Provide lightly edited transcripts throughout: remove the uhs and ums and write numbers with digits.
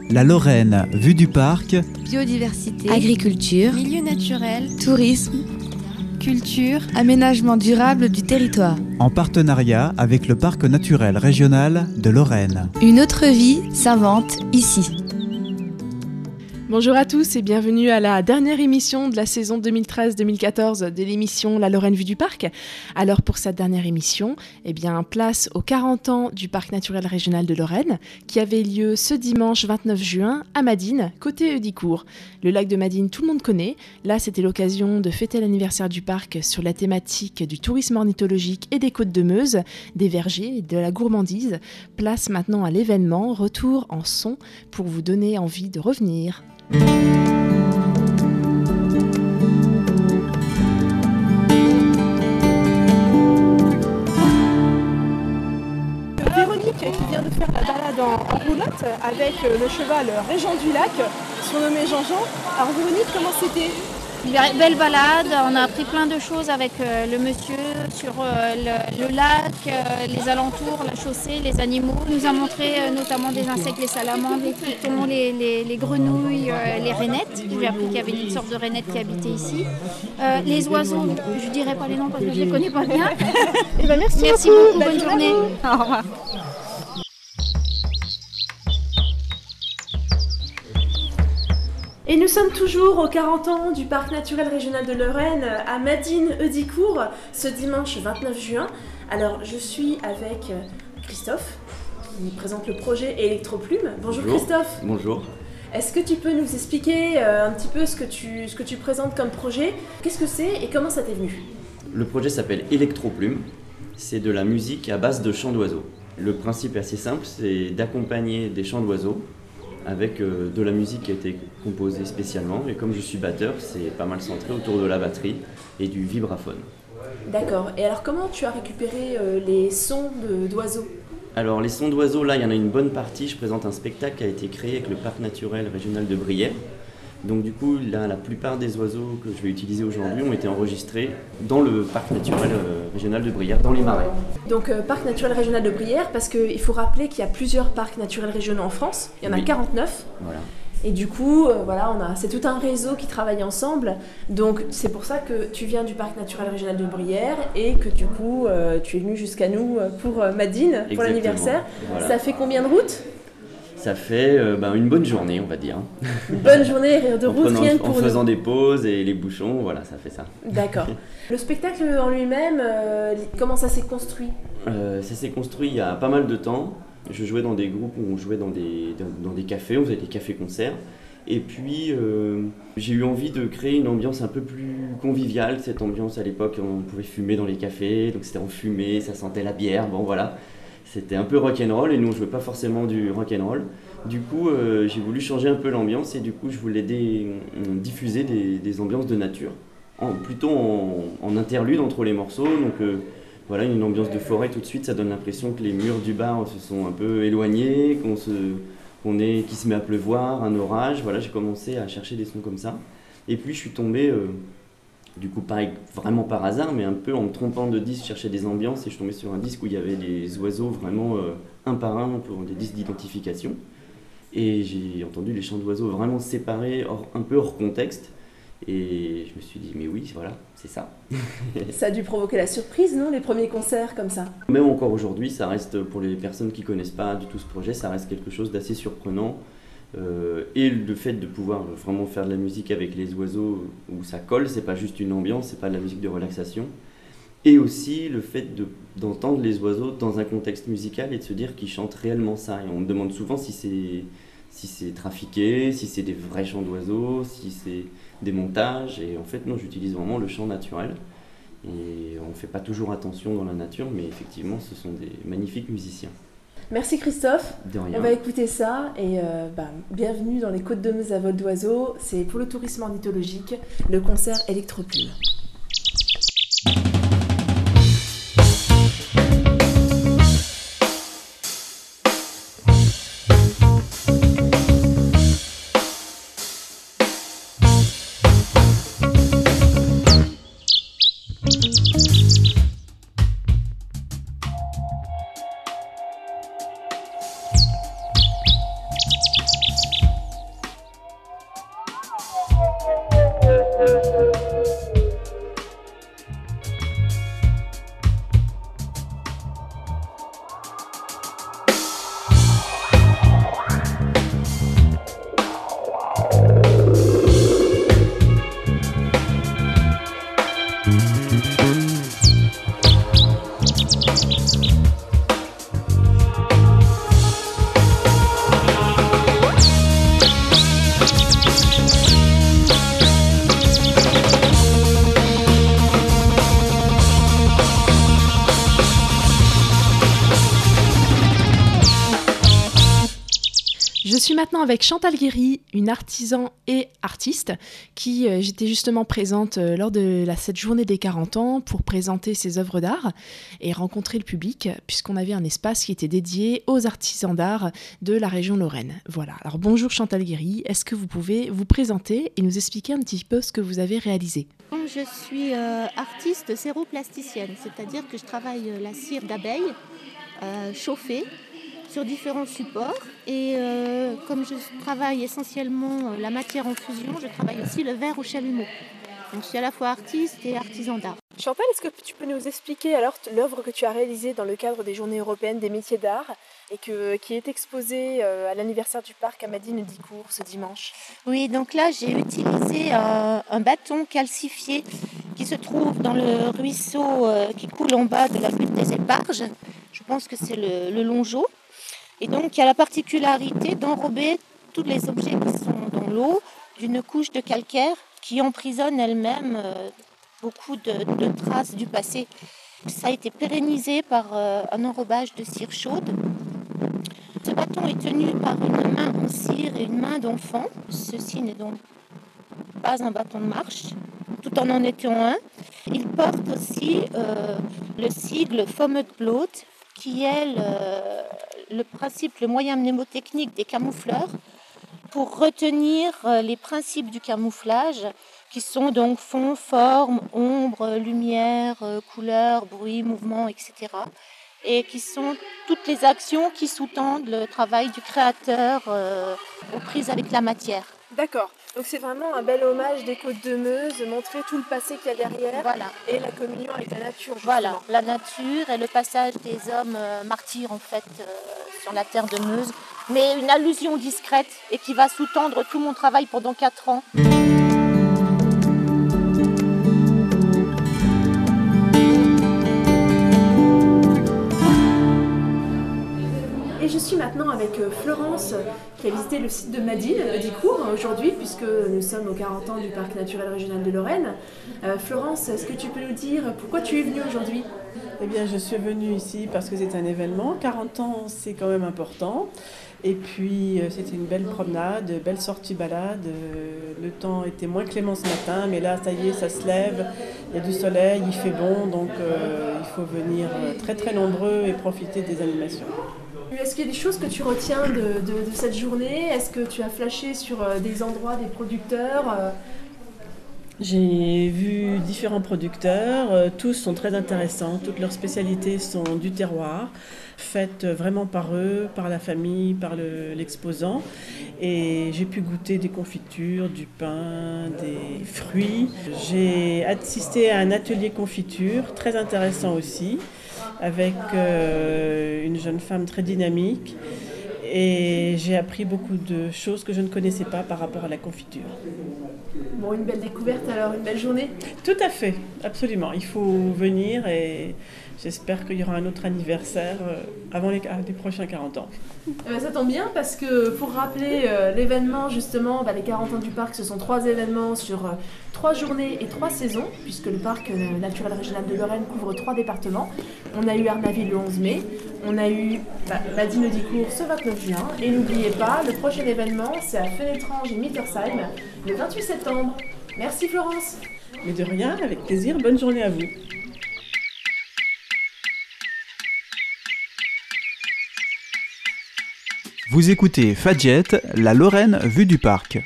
La Lorraine, vue du parc, biodiversité, agriculture, milieu naturel, tourisme, culture, aménagement durable du territoire. en partenariat avec le Parc naturel régional de Lorraine. Une autre vie s'invente ici. Bonjour à tous et bienvenue à la dernière émission de la saison 2013-2014 de l'émission La Lorraine vue du parc. Alors pour cette dernière émission, place aux 40 ans du Parc naturel régional de Lorraine qui avait lieu ce dimanche 29 juin à Madines, côté Heudicourt. Le lac de Madines, tout le monde connaît. Là, c'était l'occasion de fêter l'anniversaire du parc sur la thématique du tourisme ornithologique et des côtes de Meuse, des vergers et de la gourmandise. Place maintenant à l'événement, retour en son pour vous donner envie de revenir. Véronique qui vient de faire la balade en roulotte avec le cheval Régent du Lac, surnommé Jean-Jean. Alors Véronique, comment c'était ? Une belle balade, on a appris plein de choses avec le monsieur sur le lac, les alentours, la chaussée, les animaux. Il nous a montré notamment des insectes, les salamandres, les pitons, les grenouilles, les rainettes. J'ai appris qu'il y avait une sorte de rainette qui habitait ici. Les oiseaux, je ne dirai pas les noms parce que je ne les connais pas bien. Merci beaucoup, bonne journée. Au revoir. Et nous sommes toujours aux 40 ans du Parc naturel régional de Lorraine à Madines-Heudicourt ce dimanche 29 juin. Alors je suis avec Christophe qui présente le projet Electroplume. Bonjour Christophe. Bonjour. Est-ce que tu peux nous expliquer un petit peu ce que tu présentes comme projet ? Qu'est-ce que c'est et comment ça t'est venu ? Le projet s'appelle Electroplume. C'est de la musique à base de chants d'oiseaux. Le principe est assez simple, c'est d'accompagner des chants d'oiseaux avec de la musique qui a été composée spécialement. Et comme je suis batteur, c'est pas mal centré autour de la batterie et du vibraphone. D'accord. Et alors comment tu as récupéré les sons d'oiseaux ? Alors les sons d'oiseaux, là il y en a une bonne partie. Je présente un spectacle qui a été créé avec le Parc naturel régional de Brière. Donc du coup, là, la plupart des oiseaux que je vais utiliser aujourd'hui ont été enregistrés dans le Parc naturel régional de Brière, dans les marais. Donc Parc naturel régional de Brière, parce qu'il faut rappeler qu'il y a plusieurs parcs naturels régionaux en France. Il y en a 49. Voilà. Et du coup, c'est tout un réseau qui travaille ensemble. Donc c'est pour ça que tu viens du Parc naturel régional de Brière et que du coup, tu es venu jusqu'à nous pour Madines, pour l'anniversaire. Voilà. Ça fait combien de routes ? Ça fait une bonne journée, on va dire. Une bonne journée de route, rien que pour nous. En faisant des pauses et les bouchons, voilà, ça fait ça. D'accord. Le spectacle en lui-même, comment ça s'est construit ? Ça s'est construit il y a pas mal de temps. Je jouais dans des groupes où on jouait dans des cafés, on faisait des cafés-concerts. Et puis, j'ai eu envie de créer une ambiance un peu plus conviviale. Cette ambiance, à l'époque, on pouvait fumer dans les cafés, donc c'était enfumé, ça sentait la bière, bon voilà. C'était un peu rock'n'roll et nous on jouait pas forcément du rock'n'roll. Du coup j'ai voulu changer un peu l'ambiance et du coup je voulais diffuser des ambiances de nature, plutôt en interlude entre les morceaux. Donc une ambiance de forêt tout de suite, ça donne l'impression que les murs du bar se sont un peu éloignés, qu'il se met à pleuvoir, un orage. Voilà, j'ai commencé à chercher des sons comme ça. Et puis je suis tombé... Du coup, pareil, vraiment par hasard, mais un peu en me trompant de disque, je cherchais des ambiances et je suis tombé sur un disque où il y avait des oiseaux vraiment un par un, pour des disques d'identification. Et j'ai entendu les chants d'oiseaux vraiment séparés, un peu hors contexte. Et je me suis dit, mais oui, voilà, c'est ça. Ça a dû provoquer la surprise, non, les premiers concerts comme ça ? Même encore aujourd'hui, ça reste, pour les personnes qui ne connaissent pas du tout ce projet, ça reste quelque chose d'assez surprenant. Et le fait de pouvoir vraiment faire de la musique avec les oiseaux où ça colle, c'est pas juste une ambiance, c'est pas de la musique de relaxation. Et aussi le fait d'entendre les oiseaux dans un contexte musical et de se dire qu'ils chantent réellement ça. Et on me demande souvent si c'est trafiqué, si c'est des vrais chants d'oiseaux, si c'est des montages. Et en fait non, j'utilise vraiment le chant naturel. Et on ne fait pas toujours attention dans la nature, mais effectivement ce sont des magnifiques musiciens. Merci Christophe, de rien. On va écouter ça et bienvenue dans les Côtes de Meuse à vol d'oiseaux. C'est pour le tourisme ornithologique, le concert Electroplume. Je suis maintenant avec Chantal Guéry, une artisan et artiste qui j'étais justement présente lors de cette journée des 40 ans pour présenter ses œuvres d'art et rencontrer le public puisqu'on avait un espace qui était dédié aux artisans d'art de la région Lorraine. Voilà, alors bonjour Chantal Guéry, est-ce que vous pouvez vous présenter et nous expliquer un petit peu ce que vous avez réalisé ? Je suis artiste séroplasticienne, c'est-à-dire que je travaille la cire d'abeille chauffée sur différents supports et comme je travaille essentiellement la matière en fusion, je travaille aussi le verre au chalumeau. Donc je suis à la fois artiste et artisan d'art. Chantal, est-ce que tu peux nous expliquer alors l'œuvre que tu as réalisée dans le cadre des Journées européennes des métiers d'art et qui est exposée à l'anniversaire du parc à Madine-Dicourt ce dimanche ? Oui, donc là j'ai utilisé un bâton calcifié qui se trouve dans le ruisseau qui coule en bas de la butte des Éparges. Je pense que c'est le Longeau. Et donc, il y a la particularité d'enrober tous les objets qui sont dans l'eau d'une couche de calcaire qui emprisonne elle-même beaucoup de traces du passé. Ça a été pérennisé par un enrobage de cire chaude. Ce bâton est tenu par une main en cire et une main d'enfant. Ceci n'est donc pas un bâton de marche, tout en étant un. Il porte aussi le sigle Fometblot, qui est le principe, le moyen mnémotechnique des camoufleurs pour retenir les principes du camouflage qui sont donc fond, forme, ombre, lumière, couleur, bruit, mouvement, etc. Et qui sont toutes les actions qui sous-tendent le travail du créateur aux prises avec la matière. D'accord, donc c'est vraiment un bel hommage des Côtes de Meuse, de montrer tout le passé qu'il y a derrière, voilà. Et la communion avec la nature. Justement. Voilà, la nature et le passage des hommes martyrs en fait sur la terre de Meuse, mais une allusion discrète et qui va sous-tendre tout mon travail pendant 4 ans. Et je suis maintenant avec Florence qui a visité le site de Madine-Dicourt aujourd'hui puisque nous sommes aux 40 ans du Parc naturel régional de Lorraine. Florence, est-ce que tu peux nous dire pourquoi tu es venue aujourd'hui ? Eh bien, je suis venue ici parce que c'est un événement. 40 ans, c'est quand même important. Et puis, c'était une belle promenade, belle sortie balade. Le temps était moins clément ce matin, mais là, ça y est, ça se lève. Il y a du soleil, il fait bon, donc il faut venir très très nombreux et profiter des animations. Est-ce qu'il y a des choses que tu retiens de cette journée ? Est-ce que tu as flashé sur des endroits, des producteurs ? J'ai vu différents producteurs, tous sont très intéressants, toutes leurs spécialités sont du terroir, faites vraiment par eux, par la famille, par l'exposant. Et j'ai pu goûter des confitures, du pain, des fruits. J'ai assisté à un atelier confiture, très intéressant aussi, avec une jeune femme très dynamique. Et j'ai appris beaucoup de choses que je ne connaissais pas par rapport à la confiture. Bon, une belle découverte alors, une belle journée. Tout à fait, absolument. Il faut venir et j'espère qu'il y aura un autre anniversaire avant les prochains 40 ans. Ça tombe bien parce que pour rappeler l'événement justement, les 40 ans du parc, ce sont 3 événements sur 3 journées et 3 saisons, puisque le parc naturel régional de Lorraine couvre 3 départements. On a eu Arnaville le 11 mai, on a eu Madine-Dicourt ce 29 juin, et n'oubliez pas, le prochain événement, c'est à Fenetrange et Mittersheim, le 28 septembre. Merci Florence. Mais de rien, avec plaisir, bonne journée à vous. Vous écoutez Fadjet, la Lorraine vue du parc.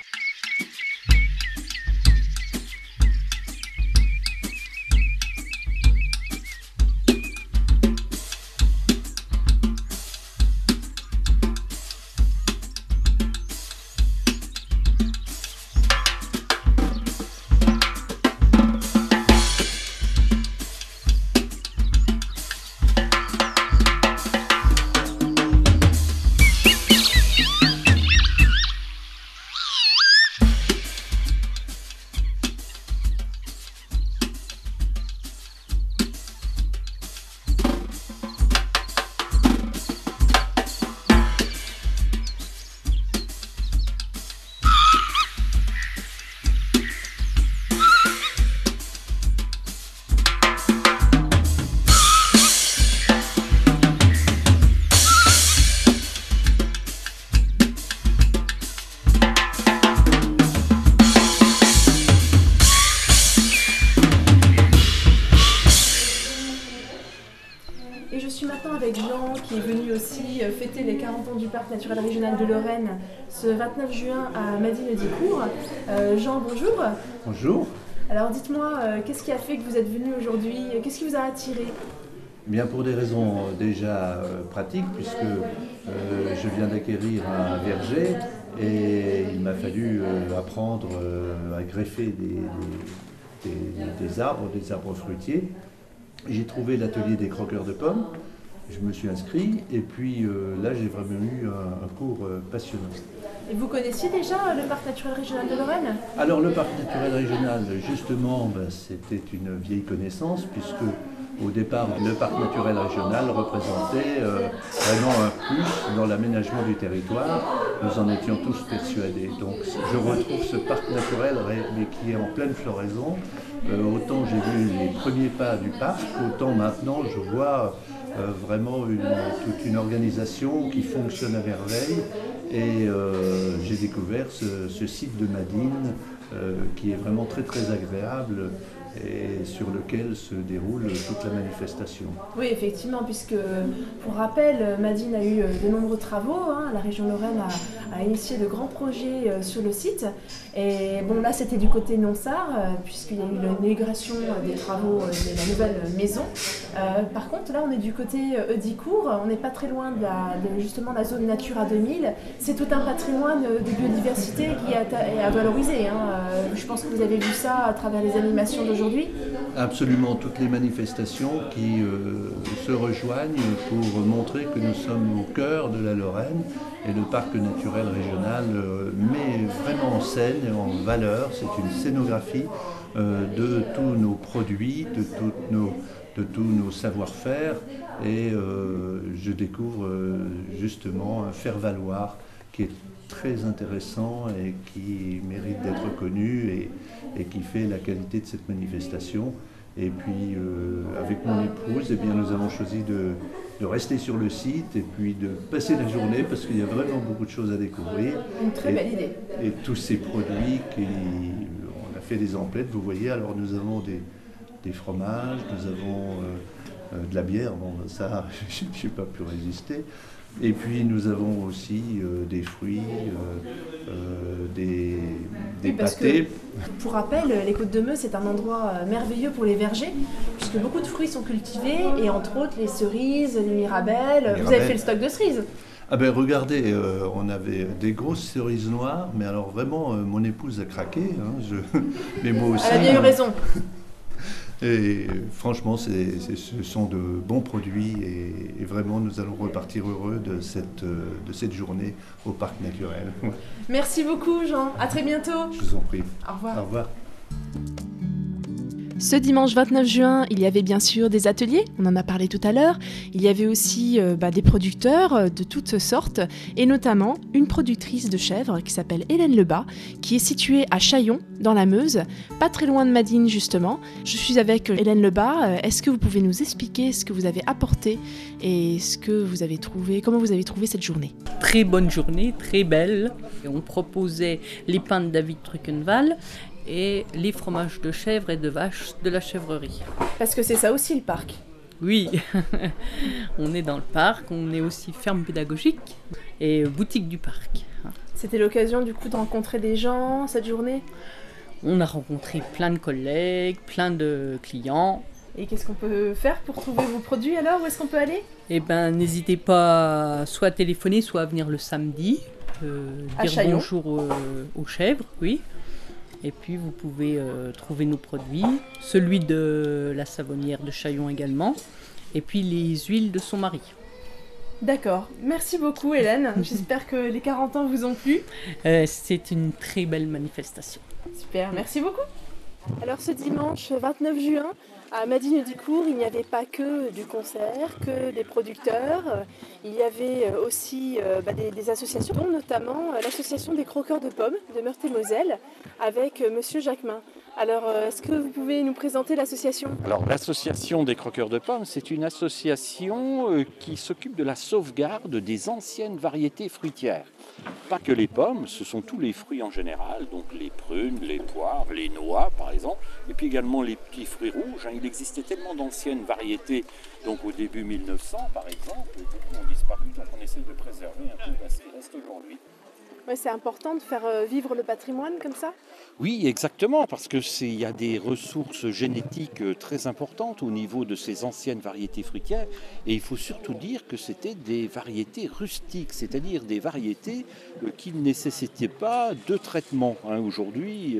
venue aussi fêter les 40 ans du Parc naturel régional de Lorraine ce 29 juin à Madine-Dicourt. Jean, bonjour. Bonjour. Alors dites-moi, qu'est-ce qui a fait que vous êtes venu aujourd'hui? Qu'est-ce qui vous a attiré? Bien pour des raisons déjà pratiques, puisque je viens d'acquérir un verger et il m'a fallu apprendre à greffer des arbres fruitiers. J'ai trouvé l'atelier des croqueurs de pommes, je me suis inscrit et puis là j'ai vraiment eu un cours passionnant. Et vous connaissiez déjà le Parc naturel régional de Lorraine? Alors le Parc naturel régional, justement, c'était une vieille connaissance puisque au départ, le parc naturel régional représentait vraiment un plus dans l'aménagement du territoire. Nous en étions tous persuadés. Donc je retrouve ce parc naturel mais qui est en pleine floraison. Autant j'ai vu les premiers pas du parc, autant maintenant je vois vraiment toute une organisation qui fonctionne à merveille. Et j'ai découvert ce site de Madine qui est vraiment très très agréable et sur lequel se déroule toute la manifestation. Oui, effectivement, puisque, pour rappel, Madine a eu de nombreux travaux. La région Lorraine a initié de grands projets sur le site. Et bon, là, c'était du côté Nonsard, puisqu'il y a eu l'inauguration des travaux de la nouvelle maison. Par contre, là, on est du côté Dicourt. On n'est pas très loin de justement la zone Natura 2000. C'est tout un patrimoine de biodiversité qui est à valoriser. Je pense que vous avez vu ça à travers les animations d'aujourd'hui. Absolument, toutes les manifestations qui se rejoignent pour montrer que nous sommes au cœur de la Lorraine et le parc naturel régional met vraiment en scène et en valeur. C'est une scénographie de tous nos produits, de tous nos savoir-faire et je découvre justement un faire-valoir qui est très intéressant et qui mérite d'être connu et qui fait la qualité de cette manifestation. Et puis avec mon épouse, eh bien, nous avons choisi de rester sur le site et puis de passer la journée parce qu'il y a vraiment beaucoup de choses à découvrir. Une très belle idée. Et tous ces produits, on a fait des emplettes, vous voyez, alors nous avons des fromages, nous avons de la bière, bon ça je n'ai pas pu résister. Et puis nous avons aussi des fruits, des pâtés. Pour rappel, les Côtes de Meux, c'est un endroit merveilleux pour les vergers, puisque beaucoup de fruits sont cultivés, et entre autres les cerises, les mirabelles. Vous avez fait le stock de cerises? Ah ben regardez, on avait des grosses cerises noires, mais alors vraiment, mon épouse a craqué, mais moi aussi. Elle a bien eu raison. Et franchement, ce sont de bons produits et vraiment nous allons repartir heureux de cette journée au parc naturel. Merci beaucoup Jean, à très bientôt. Je vous en prie. Au revoir. Au revoir. Ce dimanche 29 juin, il y avait bien sûr des ateliers, on en a parlé tout à l'heure. Il y avait aussi des producteurs de toutes sortes, et notamment une productrice de chèvres qui s'appelle Hélène Lebas, qui est située à Chaillon, dans la Meuse, pas très loin de Madine justement. Je suis avec Hélène Lebas. Est-ce que vous pouvez nous expliquer ce que vous avez apporté et ce que vous avez trouvé, comment vous avez trouvé cette journée? Très bonne journée, très belle. Et on proposait les pains de David Truckenwald et les fromages de chèvre et de vache de la chèvrerie. Parce que c'est ça aussi le parc. Oui, on est dans le parc, on est aussi ferme pédagogique et boutique du parc. C'était l'occasion du coup de rencontrer des gens cette journée? On a rencontré plein de collègues, plein de clients. Et qu'est-ce qu'on peut faire pour trouver vos produits alors? Où est-ce qu'on peut aller? Eh ben, n'hésitez pas soit à téléphoner, soit à venir le samedi, dire bonjour aux chèvres, oui. Et puis vous pouvez trouver nos produits, celui de la savonnière de Chaillon également, et puis les huiles de son mari. D'accord, merci beaucoup Hélène, j'espère que les 40 ans vous ont plu. C'est une très belle manifestation. Super, merci beaucoup. Alors ce dimanche 29 juin, à Madine-Dicourt, il n'y avait pas que du concert, que des producteurs. Il y avait aussi des associations, dont notamment l'association des croqueurs de pommes de Meurthe-et-Moselle, avec Monsieur Jacquemin. Alors, est-ce que vous pouvez nous présenter l'association ? Alors, l'association des croqueurs de pommes, c'est une association qui s'occupe de la sauvegarde des anciennes variétés fruitières. Pas que les pommes, ce sont tous les fruits en général, donc les prunes, les poires, les noix par exemple, et puis également les petits fruits rouges. Il existait tellement d'anciennes variétés, donc au début 1900 par exemple, beaucoup ont disparu, donc on essaie de préserver un peu ce qui reste aujourd'hui. Ouais, c'est important de faire vivre le patrimoine comme ça ? Oui, exactement, parce qu'il y a des ressources génétiques très importantes au niveau de ces anciennes variétés fruitières. Et il faut surtout dire que c'était des variétés rustiques, c'est-à-dire des variétés qui ne nécessitaient pas de traitement. Aujourd'hui,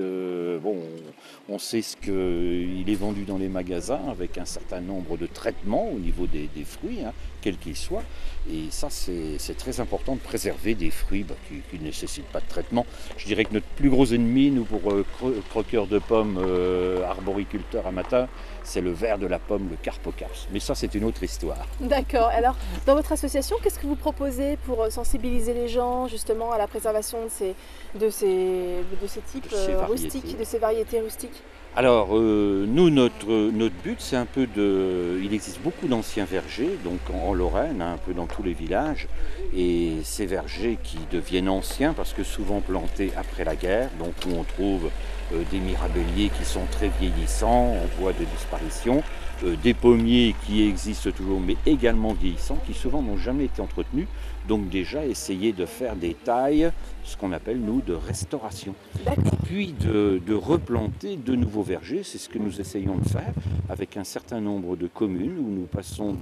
on sait ce qu'il est vendu dans les magasins avec un certain nombre de traitements au niveau des fruits, quels qu'ils soient. Et ça, c'est très important de préserver des fruits qui ne nécessitent pas de traitement. Je dirais que notre plus gros ennemi, nous, pour croqueurs de pommes, arboriculteurs amateurs, c'est le ver de la pomme, le Carpocaps. Mais ça, c'est une autre histoire. D'accord. Alors, dans votre association, qu'est-ce que vous proposez pour sensibiliser les gens justement à la préservation de ces types rustiques, de ces variétés rustiques ? Alors, nous, notre but, c'est un peu il existe beaucoup d'anciens vergers, donc en Lorraine, un peu dans tous les villages, et ces vergers qui deviennent anciens parce que souvent plantés après la guerre, donc où on trouve des mirabelliers qui sont très vieillissants, en voie de disparition, des pommiers qui existent toujours, mais également vieillissants, qui souvent n'ont jamais été entretenus. Donc déjà essayer de faire des tailles, ce qu'on appelle nous de restauration. Puis de replanter de nouveaux vergers, c'est ce que nous essayons de faire avec un certain nombre de communes où nous passons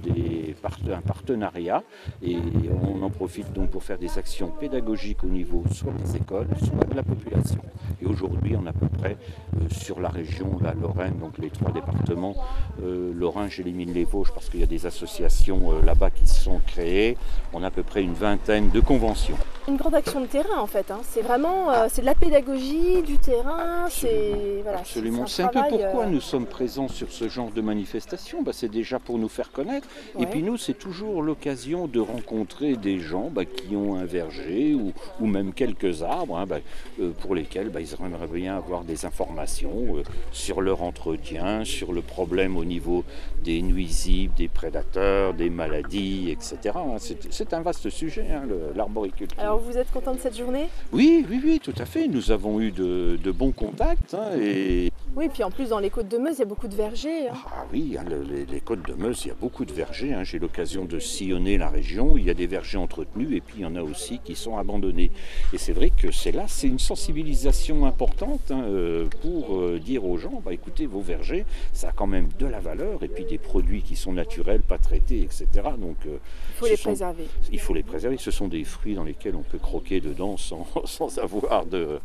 un partenariat et on en profite donc pour faire des actions pédagogiques au niveau soit des écoles, soit de la population. Et aujourd'hui on a à peu près sur la région, la Lorraine, donc les 3 départements, Lorrain, j'élimine les Vosges parce qu'il y a des associations là-bas qui se sont créées, on a à peu près une vingtaine de conventions. Une grande action de terrain en fait, c'est vraiment c'est de la pédagogie, du terrain, Absolument. C'est un peu pourquoi nous sommes présents sur ce genre de manifestation, c'est déjà pour nous faire connaître, et puis nous c'est toujours l'occasion de rencontrer des gens qui ont un verger ou même quelques arbres pour lesquels ils aimeraient bien avoir des informations sur leur entretien, sur le problème au niveau des nuisibles, des prédateurs, des maladies, etc. C'est un vaste sujet, l'arboriculture. Alors vous êtes content de cette journée ? Oui, tout à fait. Nous avons eu de bons contacts. Oui, puis en plus dans les Côtes de Meuse, il y a beaucoup de vergers. Ah oui, les Côtes de Meuse, il y a beaucoup de vergers. J'ai l'occasion de sillonner la région. Il y a des vergers entretenus et puis il y en a aussi qui sont abandonnés. Et c'est vrai que c'est une sensibilisation importante pour dire aux gens, écoutez, vos vergers, ça a quand même de la valeur et puis des produits qui sont naturels, pas traités, etc. Donc, il faut les préserver. Il faut les préserver. Ce sont des fruits dans lesquels on peut croquer dedans sans avoir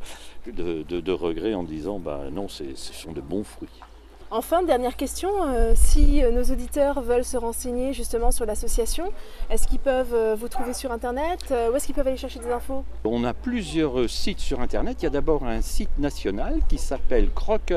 de regrets en disant non, ce sont de bons fruits. Enfin, dernière question, si nos auditeurs veulent se renseigner justement sur l'association, est-ce qu'ils peuvent vous trouver sur Internet ? Où est-ce qu'ils peuvent aller chercher des infos ? On a plusieurs sites sur Internet. Il y a d'abord un site national qui s'appelle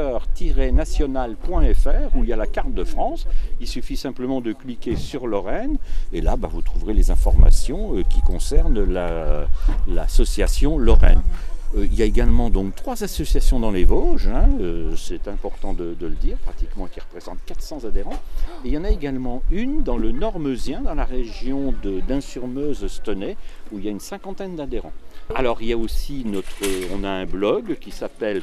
croqueur-national.fr où il y a la carte de France. Il suffit simplement de cliquer sur Lorraine et là, vous trouverez les informations qui concernent l'association Lorraine. Il y a également donc 3 associations dans les Vosges, c'est important de le dire, pratiquement qui représentent 400 adhérents. Et il y en a également une dans le Nord-Meusien, dans la région d'Ain-sur-Meuse-Stenay, où il y a une 50aine d'adhérents. Alors il y a aussi on a un blog qui s'appelle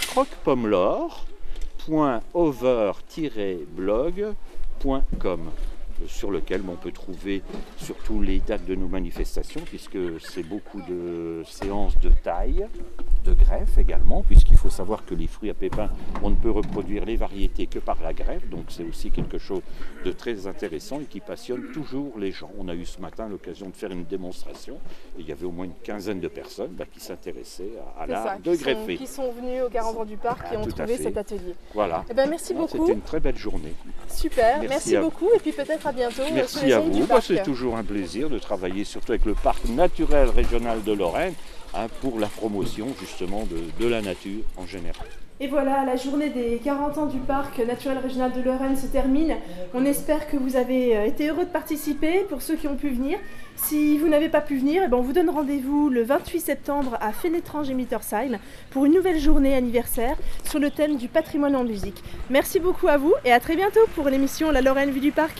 croquepommelor.over-blog.com. Sur lequel on peut trouver surtout les dates de nos manifestations, puisque c'est beaucoup de séances de taille, de greffe également, puisqu'il faut savoir que les fruits à pépins, on ne peut reproduire les variétés que par la greffe, donc c'est aussi quelque chose de très intéressant et qui passionne toujours les gens. On a eu ce matin l'occasion de faire une démonstration, et il y avait au moins une quinzaine de personnes qui s'intéressaient à l'art de greffer. Qui sont venus au Garandron du Parc et ont trouvé cet atelier. Voilà. Merci beaucoup. C'était une très belle journée. Super, merci beaucoup et puis peut-être à bientôt. Merci à vous, c'est toujours un plaisir de travailler surtout avec le Parc naturel régional de Lorraine pour la promotion justement de la nature en général. Et voilà, la journée des 40 ans du Parc naturel régional de Lorraine se termine. On espère que vous avez été heureux de participer, pour ceux qui ont pu venir. Si vous n'avez pas pu venir, on vous donne rendez-vous le 28 septembre à Fénétrange et Mittersheim pour une nouvelle journée anniversaire sur le thème du patrimoine en musique. Merci beaucoup à vous et à très bientôt pour l'émission La Lorraine vue du Parc.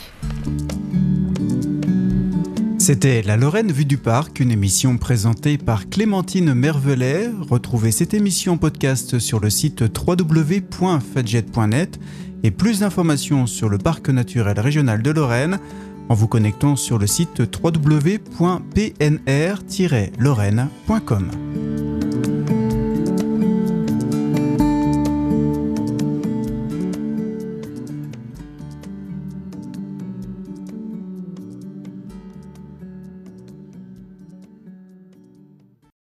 C'était La Lorraine vue du Parc, une émission présentée par Clémentine Mervelet. Retrouvez cette émission en podcast sur le site www.fadjet.net et plus d'informations sur le Parc naturel régional de Lorraine en vous connectant sur le site www.pnr-lorraine.com.